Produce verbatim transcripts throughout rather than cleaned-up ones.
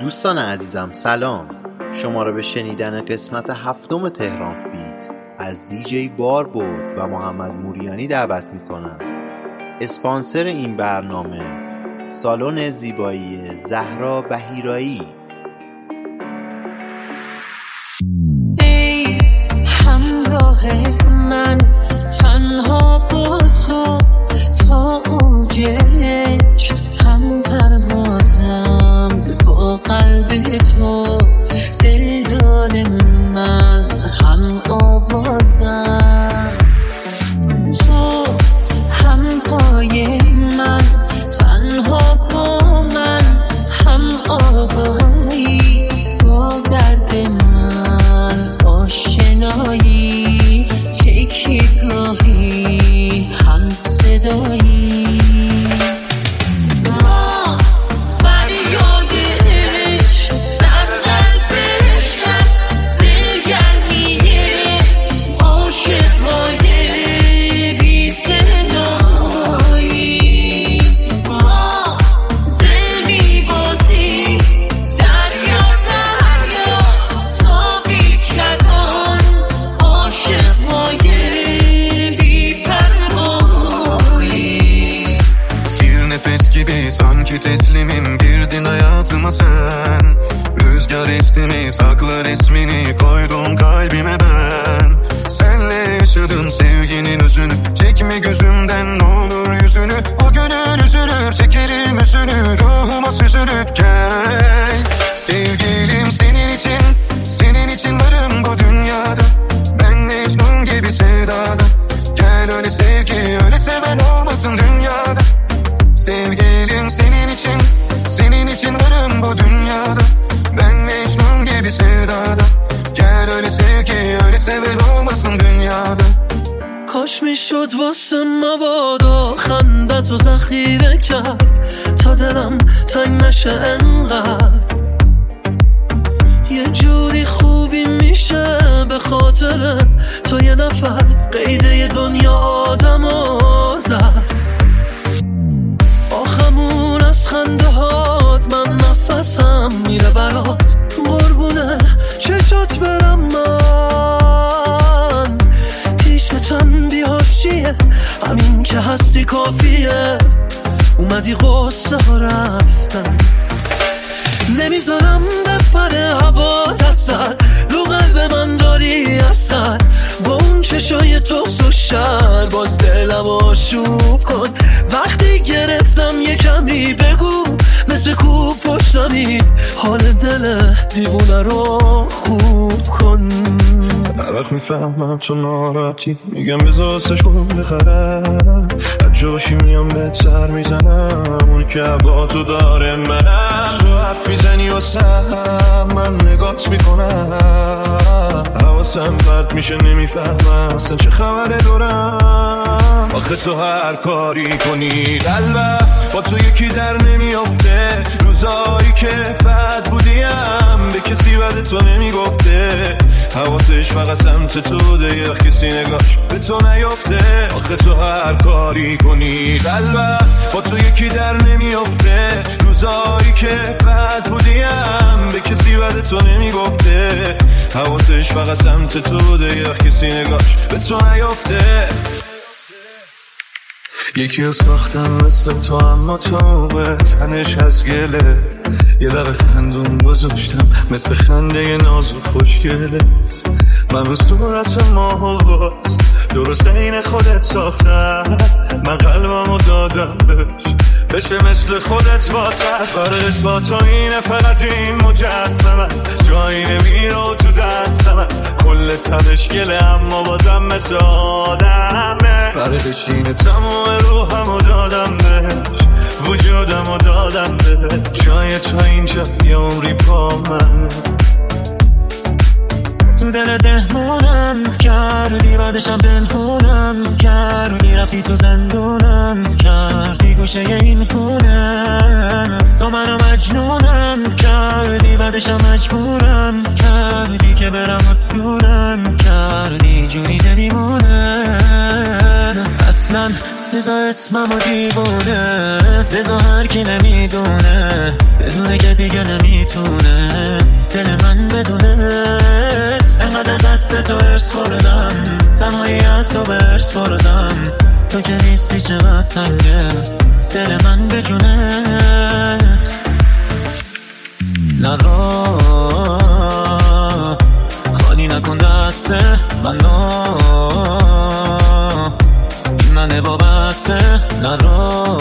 دوستان عزیزم سلام، شما را به شنیدن قسمت هفتم تهران فیت از دیجی باربود و محمد موریانی دعوت می کنم. اسپانسر این برنامه سالن زیبایی زهرا بهیرایی. ای همراه من تنها با تو تا اوج هم پروازم با قلب تو، دلدار من هم آوازم، تو هم پای من تنها با من هم آوایی، با درد من آشنایی، تکیگاهی هم صدایی. Sanki teslimim girdin hayatıma sen. Rüzgar esti sakla resmini koydum kalbime ben. Senle yaşadım sevginin özünü, çekme gözümden ne olur yüzünü. O gönül üzülür, çekerim üzünü, ruhuma süzülüp gel. Sevgilim senin için, senin için varım bu dünyada. Ben Mecnun gibi sevdada. Gel öyle sevgi, öyle seven olmasın dünyada. Sevgilim senin için, senin için varım bu dünyada. Ben Mecnun gibi sevdada. Gel öyle sevgi, öyle seven olmasın dünyada. کاش میشد واسه مبادا خندت و ذخیره کرد تا دلم تنگ نشه انقدر. یه جوری خوبی میشه به خاطر تو یه نفر قیده دنیا آدمو زد. آخمون از خنده هات من نفسم میره برات، قربونه چشات برم من. پیشتم بیاشیه همین که هستی کافیه، اومدی غصه ها رفتن. نمیذارم بپره هوا اثر، رو قلب من داری اثر. با اون چشای تخس و شر باز دلم آشوب کن. وقتی گرفتم یه کمی بگو مثل کوب پشتمی، حال دل دیوونه رو خوب کن. هر وقت میفهمم تو ناراحتی میگم بذار سش کن بخرم. هر جاشی میام بهت سر میزنم، اون که هوا تو داره منم. تو حرف میزنی واسم من نگات میکنم، حواسم پرت میشه نمیفهمم اصلا چه خبره دورم. آخه تو هر کاری کنی قلبم با تو یکی در نمیافته. روزایی که بد بودیم به کسی بد تو نمیگفته، حواسش فقط سمت تو ده، یه وقت کسی نگاش به تو نیافته. آخه تو هر کاری کنی قلبم با تو یکی در نمیافته. روزایی که بد بودیم به کسی بد تو نمیگفته، حواسش فقط سمت تو ده، یه وقت کسی نگاش به تو نیافته. یکی رو ساختم مثل تو اما تو به تنش از گله. یه لب خندون گذاشتم مثل خنده ناز و خوشگلت. من به صورت ماه و باز درست این خودت ساختم. من قلبمو دادم بهش بشه مثل خودت واسه. فرقش با تو اینه فقط این مجسم است، جایی نمیره و تو دستم است. کل تنش گله اما بازم مثل آدمه. فرقش اینه تمام روحمو دادم بهش، وجودمو دادم بهش. جای تو اینجا یه عمری با من. تو دل دهمونم کردی، بعدشم پنهونم کردی. رفتی تو زندونم کردی گوشه این خونه. تو منو مجنونم کردی، بعدشم مجبورم کردی که برم و دورم کردی. جوری دلیمونه اصلا بذار اسممو دیوونه، بذار هر کی نمیدونه بدونه که دیگه نمیتونه دل من بدونه. انقدر دست تو ارس خوردم، تنهایی از تو به ارس خوردم، تو که نیستی چقدر تنگه دل من به جونت. نرو خالی نکن دست منو، این منه با بسته. نرو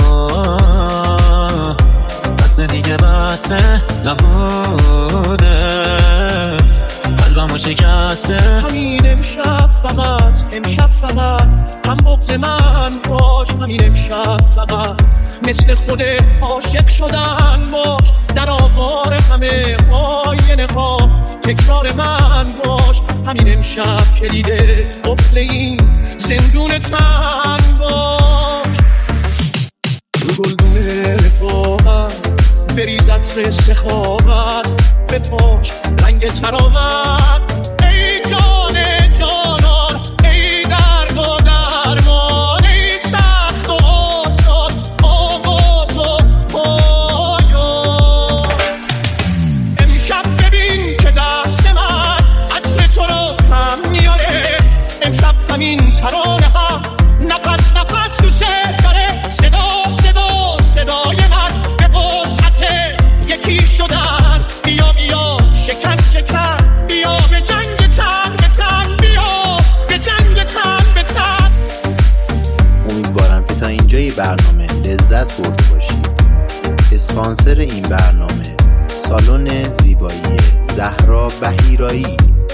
بسته دیگه بسته نبوده، قلبمو شکسته. همین امشب فقط، امشب فقط هم بغض من باش، همین امشب فقط مثل خود عاشق شدن باش، در آوار همه آینه ها تکرار من باش. همین امشب کلیده قفل این زندون تن باش. رو گلدون رفاقت بریز عطر سخاوت، بپاش رنگ تراوت. ای جان جانان، ای درد و درمان، ای سخت و آسان، آغاز و پایان. امشب ببین که دست من عطر تو رو هم میاره، امشب همین ترانه ها نفس نفس دوست داره. صدا صدا صدای من به وسعت یکی شدن. بیا بیا شکن شکن، بیا به جنگ تن به تن، بیا به جنگ تن به تن. امیدوارم که تا اینجای برنامه لذت برده باشید. اسپانسر این برنامه سالن زیبایی زهرا بهیرایی.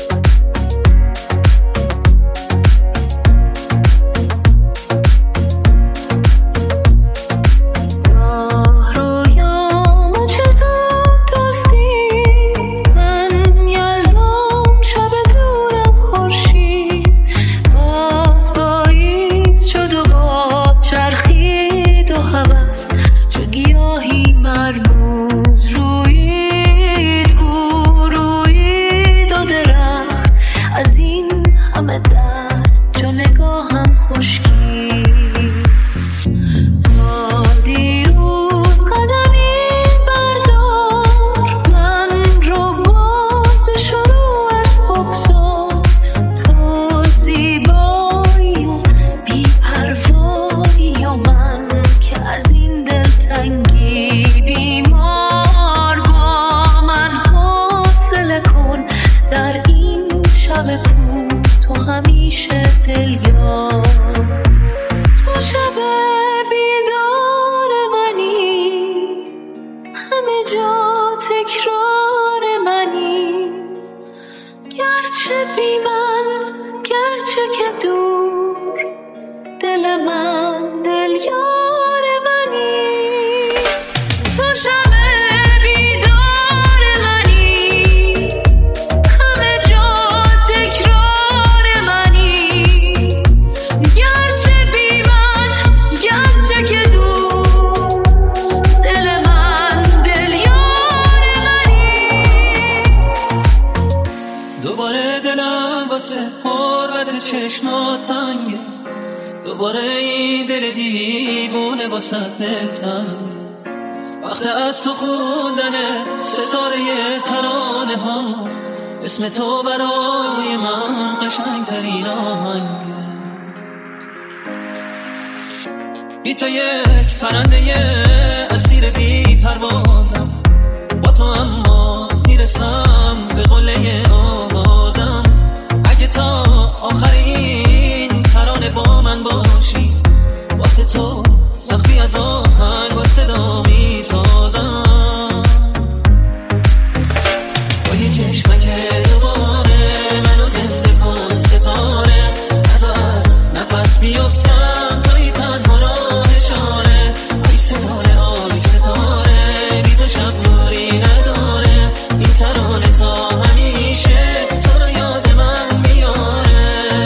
دوباره این دل دیوونه واسه دلتن، وقت از تو خوندنه ستاره ترانه ها، اسم تو برای من قشنگ ترین آهنگه. بی تو یک پرنده اسیر بی پروازم، با تو اما میرسم به قله آوازم. اگه تا آخرین ترانه با من باشی، واسه تو سخفی از آهنگ با صدا میسازم. با یه چشمک دوباره منو زنده کن ستاره، از از نفس بیفتم توی تنها راه چاره. آی ستاره آی ستاره، بی تو شب نوری نداره، این ترانه تا همیشه تو رو یاد من میاره.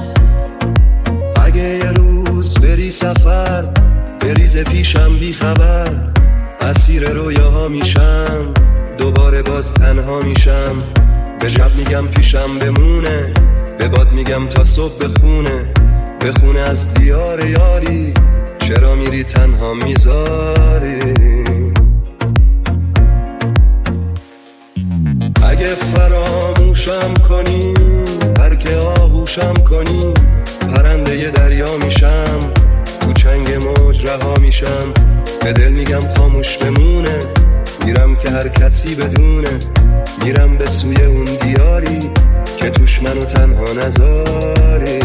اگه یه روز بری سفر بریز پیشم بی خبر، اسیر رویاها میشم دوباره باز تنها میشم. به شب میگم پیشم بمونه، به باد میگم تا صبح بخونه، بخونه از دیار یاری چرا میری تنها میذاری؟ اگه فراموشم کنی برگ آهوشم کنی پرنده ی دریا میشم تو چنگ موج رها میشم به دل میگم خاموش بمونه میرم که هر کسی بدونه میرم به سوی اون دیاری که توش منو تنها نذاری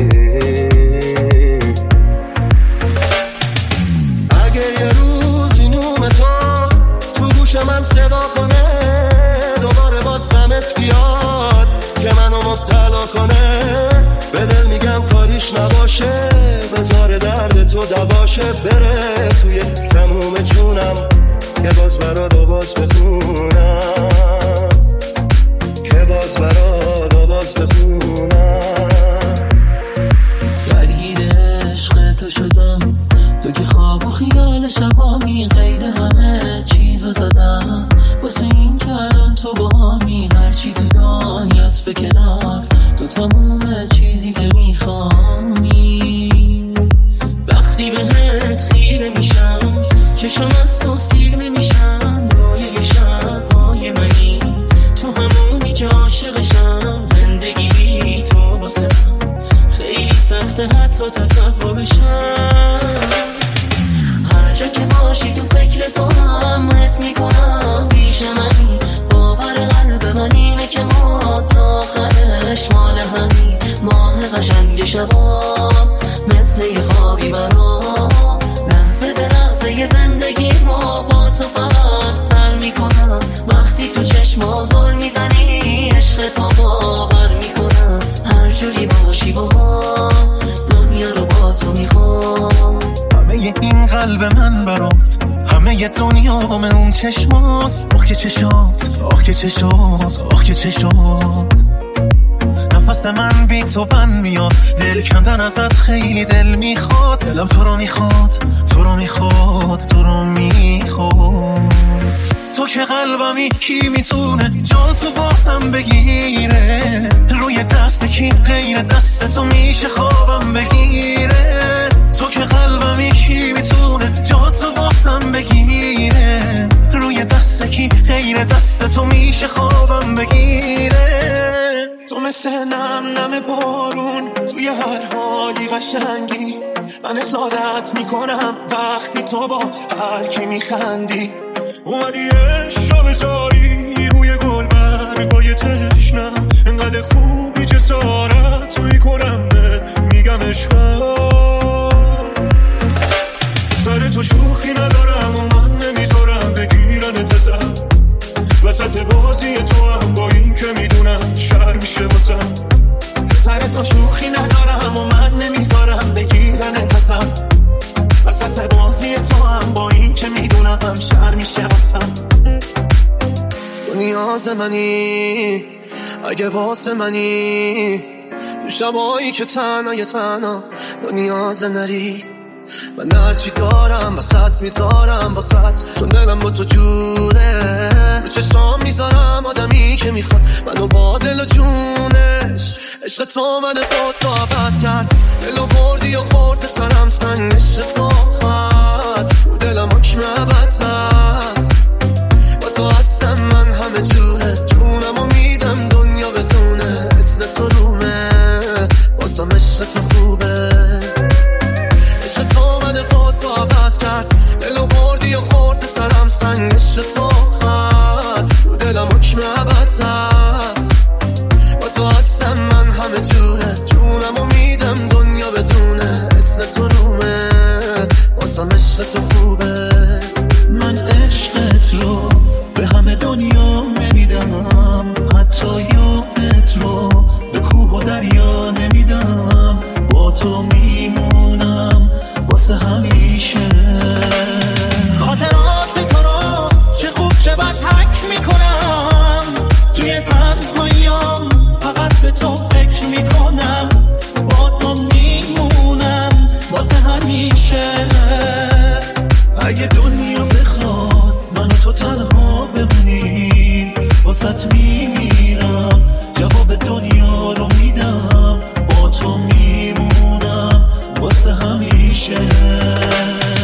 اگه یه روز این نوم تو تو گوشم هم صدا کنه دوباره باز غمت بیاد که منو مبتلا کنه به دل میگم کاریش نباشه بذار درد تو دواشه بره توی تموم جونم که باز برات آواز بخونم که باز برات آواز بخونم درگیر عشق تو شدم تو که خواب و خیال شبامی قید همه چیزو زدم واسه این که الان تو باهامی هرچی تو دنیاست به کنار تو تموم چیزی که میخوانی وقتی بهت خیره میشم چشم از تو سیر نمیشم رویای شبهای منی تو همونی که عاشقشم زندگی تو واسه من خیلی سخته حتی تصور بشم هر جا که باشی تو فکر تو هم حس میکنم پیش منی باور قلب من اینه که ما تا آخرش مال همی ماه قشنگ شبام مثل یه خوابی برام لحظه به لحظه یه زندگی ما با تو فقط سر میکنم وقتی تو چشمام زل میزنی عشق تو باور میکنم هر جوری باشی با دنیا رو با تو میخوام همه این قلب من برات همه ی دنیا همه اون چشمات آخ که چشات آخ که چشات آخ که چشات نفس من بی تو بند میاد دل کندن ازت خیلی دل میخواد دلم تو رو میخواد تو رو میخواد تو رو میخواد تو که قلبمی کی میتونه جا تو بازم بگیره روی دست کی غیر دست تو میشه خوابم بگیره تو که قلبمی کی میتونه جا تو بازم بگیره روی دست کی غیر دست تو میشه خوابم بگیره تو مثل نم نم بارون توی هر حالی قشنگی من اصادت میکنم وقتی تو با هر کی میخندی اومدی عشق بذاری روی گل برگای تشنم انقدر خوبی جسارت توی کنم میگم عشقم سر تو شوخی ندارم و من نمیذارم بگیرن تزم وسط بازی تو هم با این که میدونم شر میشه واسم سر تو شوخی ندارم و من نمیذارم بگیرن تزم وسط بازی تو هم با این که میدونم شر میشه واسم تو نیاز منی اگه واسه منی تو شبایی که تنها تنها تو نیاز نری من هرچی دارم وسط میذارم وسط چون دلم با تو جوره رو چشام میذارم آدمی که میخواد منو با دل و جونش عشق تو من خود تو عوض کرد دلو بردی و خورد سرم سنگ عشق تو خد رو دلم حکم عبد زد با تو هستم من همه جوره جونم و میدم دنیا بدونه اسم تو رومه بازم عشق تو خوبه عشق تو من خود تو عوض کرد دلو بردی و خورد سرم سنگ عشق تو خد رو دلم حکم عبد زد با تو هستم من همه جوره جونم و میدم دنیا بدونه اسم تو رومه بازم عشق تو خوبه من عشقت رو به همه دنیا نمیدم حتی یادت رو به کوه و دریا نمیدم با تو میمونم واسه همیشه خاطرات تو رو چه خوب چه بد حک میکنم توی تنهاییام فقط به تو فکر میکنم با تو میمونم واسه همیشه اگه دنیا بخواد منو تو تنها بمونی واسط میمیرم جواب دنیا رو میدم با تو میمونم واسه همیشه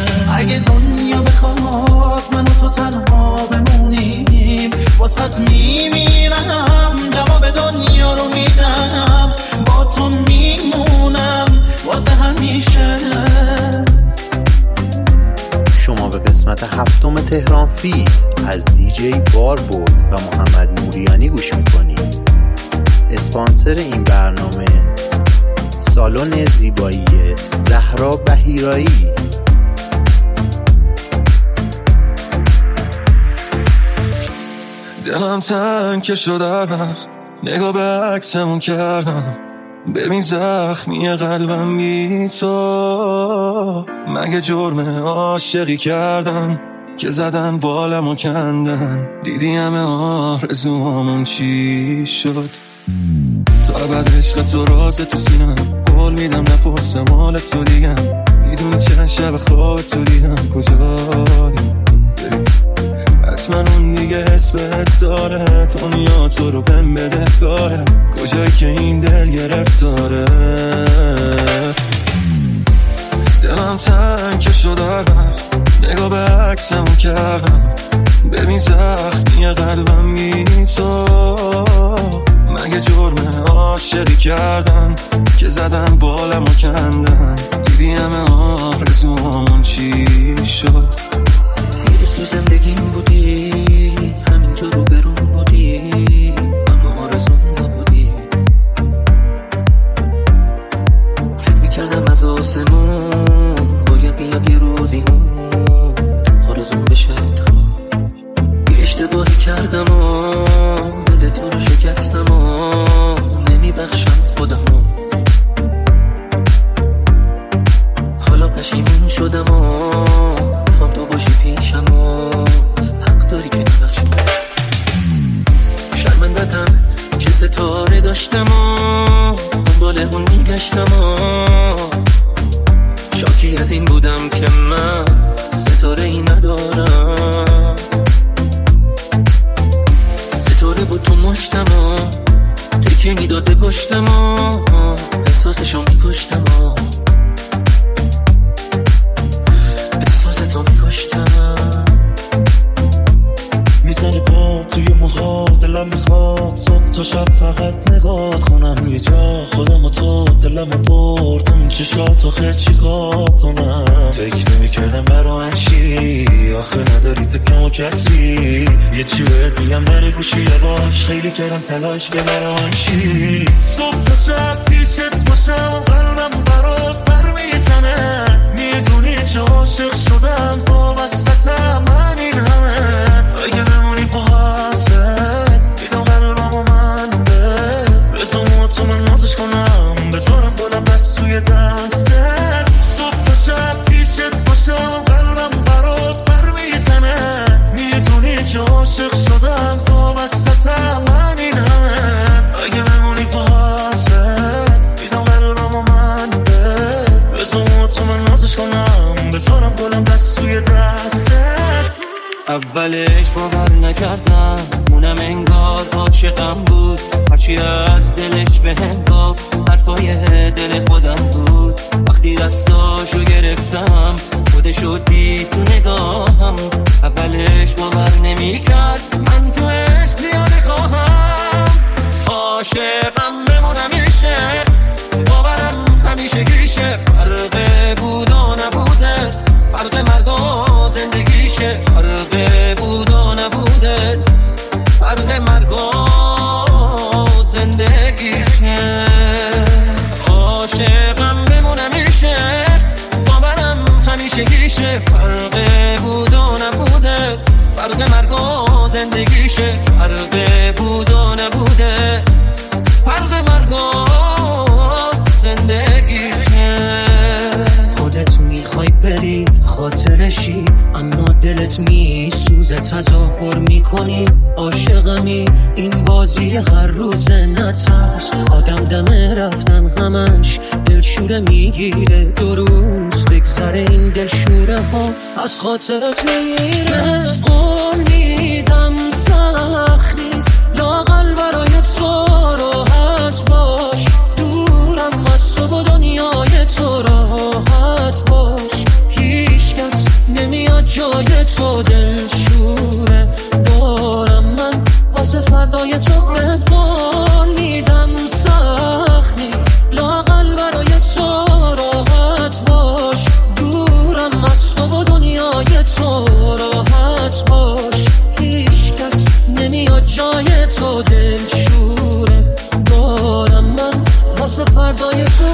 میمیرم جواب دنیا رو میدم با تو میمونم واسه همیشه. شما به قسمت هفتم تهران فید از دیجی باربود و محمد موریانی گوش میکنید. اسپانسر این برنامه سالن زیبایی زهرا بهیرایی. دلم تنگ که شد وقت نگاه به عکسمون کردم، ببین زخمی قلبم بی تو. مگه جرم عاشقی کردم که زدن بالمو کندن، دیدی همه آرزوامون چی شد. تا ابد عشق تو راز تو سینم، قول میدم نپرسم حال تو دیگم، میدونی چند شب خواب تو دیدم کجایی. حتما اون دیگه اسمت داره، دنیا تو رو بهم بده کاره، کجایی که این دل گرفتاره. دلم تنگ که شد وقت نگاه به عکسمون کردم، ببین زخمی قلبم بی تو. مگه جرم عاشقی کردم که زدن بالمو کندن، دیدی همه آرزوامون چی شد. روز تو زندگیم بودی، همینجا رو برون بودی، اما آرزوم نبودی. فکر میکردم از آسمون باید بیاد یه روزی اون آرزوم بشه تا. یه اشتباهی کردم و دل تو رو شکستم و نمیبخشم خودمو. حالا پشیمون شدم و میخوام تو باشی پیشم و حق داری که نبخشی. شرمندتم چه ستاره داشتم و دنبال اون میگشتم و شاکی از این بودم که من ستاره ای ندارم. ستاره بود تو مشتم و تکیه میداد به پشتم و احساسشو میکشتم و احساستو میکشتم. میزنی پا توی موهات، دلم میخواد صبح تا شب فقط نگاه کنم یه جا خودم و تو. دلم برد اون چشات آخه چی کار کنم. فکر نمیکردم برای چی آخه نداری تو کم و کسی. یه چی بهت میگم در گوشی باش، خیلی کردم تلاش که برای چی. صبح تا شب پیشت باشم و قرارم برات بر میزنه. میدونی چه عاشق شدم وابستم من این همه. اگه بمونی با حرفت بیدم قرارم و من به بزن تو من نازش کنم، بذارم گلم دست توی دستت. صبح تا شب پیشت باشم و قرارم برات بر میزنه. میدونی که عاشق شدم وابستم من این همه. اگه بمونی با حرفت بیدم قرارم و من به بزن تو من نازش کنم، بذارم گلم دست توی دستت. اولش باور نکردم اونم انگار عاشقم بود، هرچی از دلش بهم گفت حرفای دل خودم بود. وقتی دستاشو گرفتم خودشو دید تو نگاهم. اولش باور نمیکرد من تو عشق زیاده خواهم. عاشقم بمونم میشه، باورم همیشه گیشه. فرق بود و نبودت، فرق مرگ و زندگیشه. فرق بود و نبودت، فرق مرگ و زندگیشه. عاشقم بمونم میشه، باورم همیشه گیشه. فرق بود و نبودت، فرق مرگ و زندگیشه. فرق بود و نبودت، فرق مرگ و زندگیشه. خودت میخوای بری خاطرشی، اما دلت میسوزه تظاهر میکنی عاشقمی. این بازی هر روز نترس، آدم دمه رفتن همش دلشوره میگیره. دو روز بگذره این دلشوره ها از خاطرت میره. قول میدم سخت نیست لااقل برای تو راحت باش. دورم از تو و دنیای تو راحت باش. هیچ کس نمیاد جای تو دلشوره دارم من واسه فردای تو بهت قول میدم سخت نیست لااقل برای تو راحت باش دورم از تو و دنیای تو راحت باش هیچ کس نمیاد جای تو دلشوره دارم من واسه فردای تو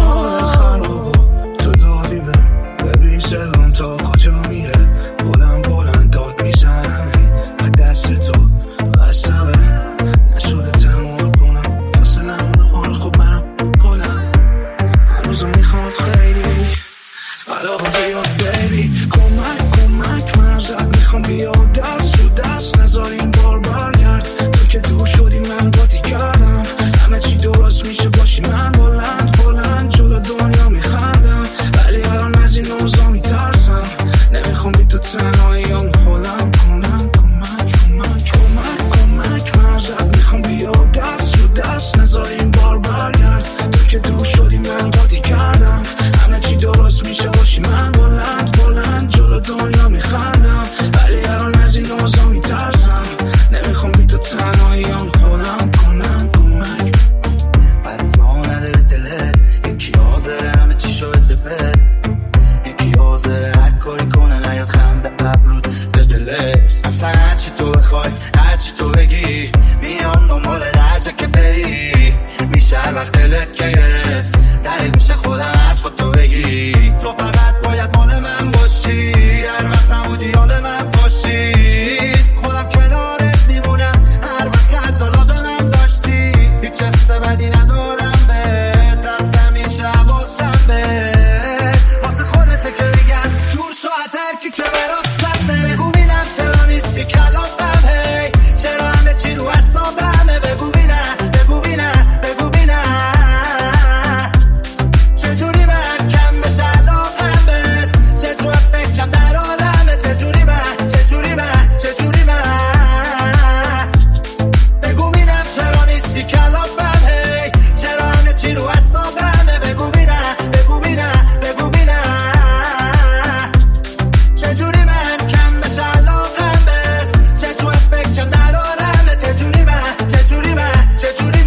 خرابو تو دادی بهم ببین صدام تا کجا میره بلند بلند داد میزنم از دست تو بستمه نشده تحمل کنم فاصله همونه آره خب منم خودم هنوزم میخواد خیلی علاقم زیاد بیبی کمک کمک من ازت میخوام بیا دست رو دست نذار این بار برگرد تو که دور شدی من قاطی کردم همه چی درست میشه باشی من بلند بلند جلو دنیا میخندم ولی الان از این اوضاع میترسم نمیخوام بی تو تنهاییام خودم کنم کمک کمک کمک کمک من ازت میخوام بیا دست رو دست نذار این بار برگرد تو که دور شدی من قاطی کردم همه چی درست میشه باشی من بلند بلند جلو دنیا میخندم ولی الان از این اوضاع میترسم نمیخوام بی تو تنهاییام خودم کنم کمک بد ما نداره دلت یکی حاضره همه چی شده بد یکی حاضره هر کاری کنه نیاد خم به ابرود به دلت اصلا هرچی تو بخوای هرچی تو بگی میام دنبال درجه که بری میشه هر وقت دلت که گرفت در گوشه خودم حرف تو بگی تو فقط باید مال من باشی هر وقت نبودی یاد من باشی خودم کنارت میمونم هر وقت هر جا لازمم داشتی هیچ حس بدی ندارم بهت از همیشه حواسم بهت واسه خودته که میگم دور شو از هر کی که برات سمه بگو بینم چرا نیستی کلافم هی چرا همه چی رو حسابمه بگو بینم بگو بینم بگو بینم چجوری من کم بشه علاقم بهت چجوری فکرم در عالمه چجوری من چجوری من چجوری من بگو بینم چرا نیستی کلافم هی چرا همه چی رو حسابمه بگو بینم بگو بینم بگو بینم چجوری من کم بشه علاقم بهت چجوری فکرم در عالمه چجوری من چجوری من چجوری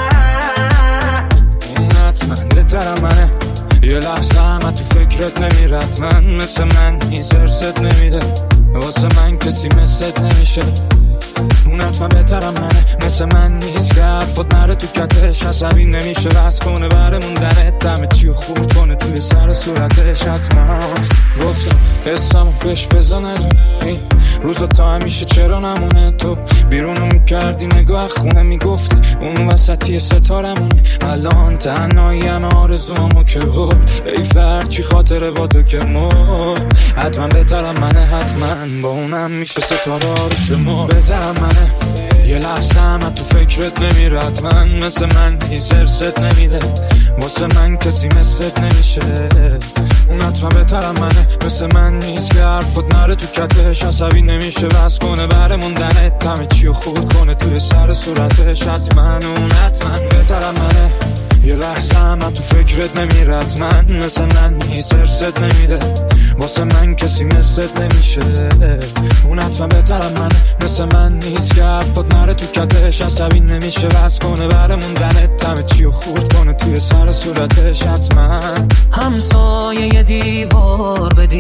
من اون حتما بهترم منه یه لحظه همه تو فکرت نمیرد من مثل من این سرست نمیده واسه من کسی مثلت نمیشه اون حتما بهترم منه مثل من نیست که حرفات نره تو کتش عصبی نمیشه بس کنه بره موندنت دمه چیو خورد کنه توی سر صورتش حتما گفتم حسمو بهش بزنه این روزا تا همیشه چرا نمونه تو بیرونو میکردی نگاه خونه میگفتی اون وسطی ستارمونه الان تنهایی همه آرزوامو که برد ای فرد چی خاطره با تو که مرد حتما بهترم منه حتما با اونم میشه ستاره رو شما بهترم منه یه لحظه همه تو فکرت نمیرد من مثل من این سرست نمیده واسه من کسی مثلت نمیشه اون حتما بهترم منه مثل من نیست که حرفت نره تو کتش عصبی نمیشه بس کنه بره موندنت همه چیو خورد کنه توی سر صورتش حتما اون حتما بهترم منه یه لحظه همه تو فکرت نمیرد من مثل من نیست سرست نمیده واسه من کسی مثلت نمیشه اون حتما بهترم منه مثل من نیست که حرفت نره تو کتش عصبی نمیشه بس کنه بره موندنت همه چیو خورد کنه توی سر صورتش حتما همسایه دیوار به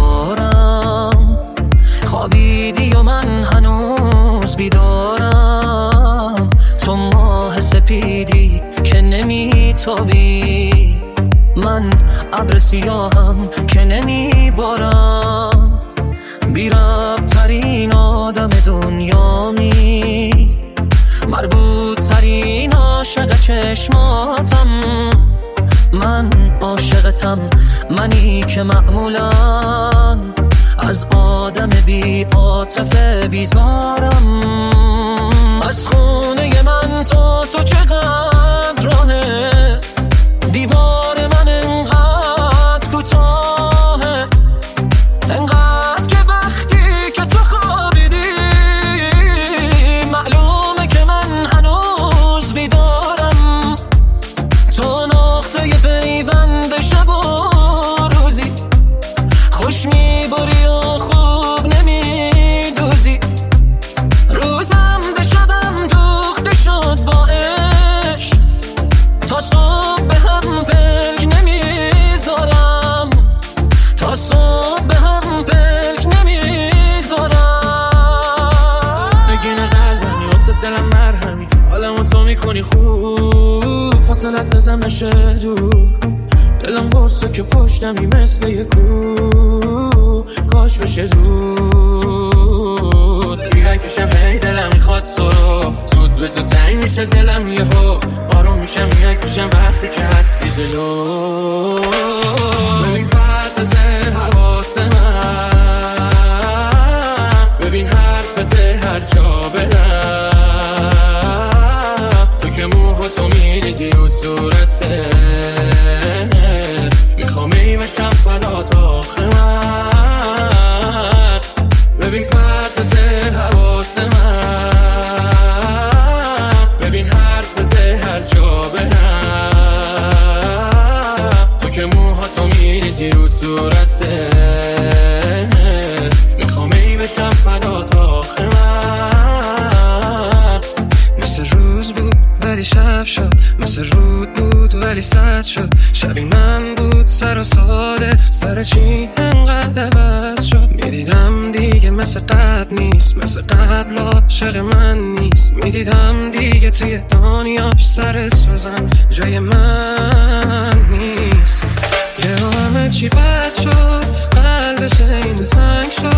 دیوارم خوابیدی و من هنوز بیدارم تو ماه سپیدی که نمیتابی من ابر سیاهم که نمیبارم بی ربط ترین آدم دنیامی مربوط ترین عاشق چشماتم من عاشقتم منی که معمولا از آدم بی عاطفه بیزارم از خونه من تا تو چقدر راهه دیوار من انقدر کوتاهه انقدر که وقتی که تو خوابیدی معلومه که من هنوز بیدارم تو نقطه پیوند شب و روزی خوش میبری و خوب نمیدوزی روزم به دلم مرهمی حالمو تو میکنی خوب فاصلت ازم نشه دور دلم غصه که پشتمی مثل یه کو کاش بشه زود دیگه کشم هی دلم میخواد تو رو زود به زود تنگ میشه دلم یهو آروم میشم یک میشم وقتی که هستی جلو ببین پرتت حواس من ببین حرفت هر جا برم تو که موه تو میریزی و صورته میخوام ای بشم فدا تا آخر من ببین پرتت حواس من ببین حرفت هر جا برم تو که موه تو میریزی رو صورته میخوام ای بشم فدا تا آخر من مثل روز بود ولی شب شد مثل رود بود ولی سد شد شبی من بود سر و ساده سر چی انقدر عوض شد میدیدم دیگه مثل قبل نیست مثل قبل عاشق من نیست میدیدم دیگه توی دنیاش سر سوزم جای من نیست یه همه چی بد شد قلبش این سنگ شد